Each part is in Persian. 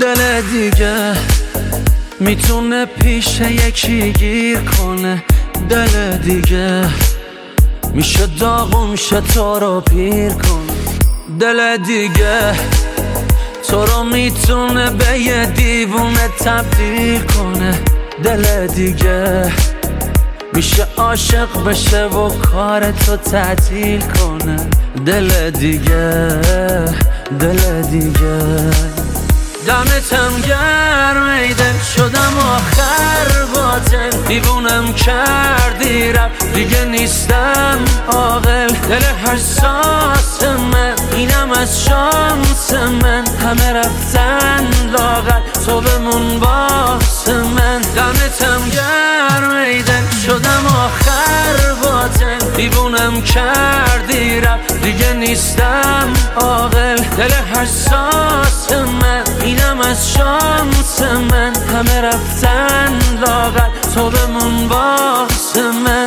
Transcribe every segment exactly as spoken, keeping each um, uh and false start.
دل دیگه میتونه پیش یکی گیر کنه، دل دیگه میشه داغون شه تو رو پیر کنه، دل دیگه تو رو میتونه به یه دیوونه تبدیل کنه، دل دیگه میشه عاشق بشه و کار تو تعطیل کنه، دل دیگه دل دیگه دمتم گرم ای دل شدم آخر باطل، دیوونم کردی رفت دیگه نیستم عاقل، دل حساس من اینم از شانس من، همه رفتن لاغر تو بمون باس من، دمتم گرم ای دل شدم آخر باطل، دیوونم کردی رفت دیگه نیستم عاقل، دل حساس من اینم از شانس من، همه رفتن لاغر تو بمون باس من.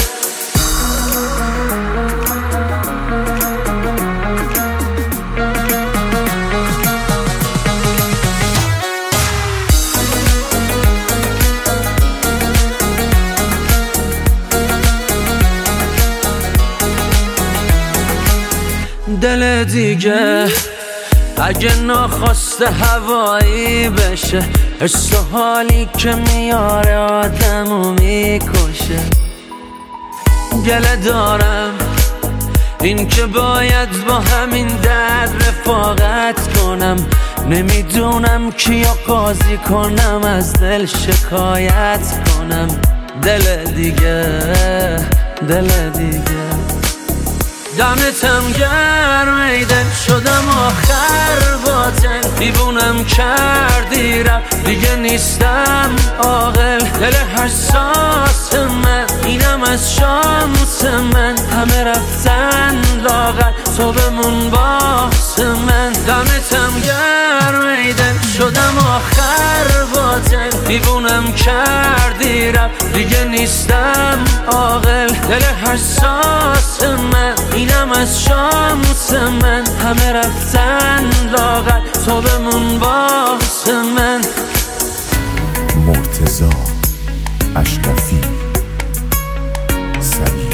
دل دیگه اگه ناخواسته هوایی بشه، حس و حالی که میاره آدمو میکشه، گله دارم این که باید با همین درد رفاقت کنم، نمیدونم کیو قاضی کنم از دل شکایت کنم، دل دیگه دل دیگه دمتم گرم ای دل شدم آخر باطل، دیوونم کردی رفت دیگه نیستم عاقل، دل حساس من اینم از شانس من، همه رفتن لاغر تو بمون باس من، دمتم گرم ای دل شدم آخر باطل، دیوونم کردی رفت دیگه نیستم عاقل، دل حساس من اینم از شانس من، همه رفتن لاغر تو بمون باس من. مرتضی اشرفی سریع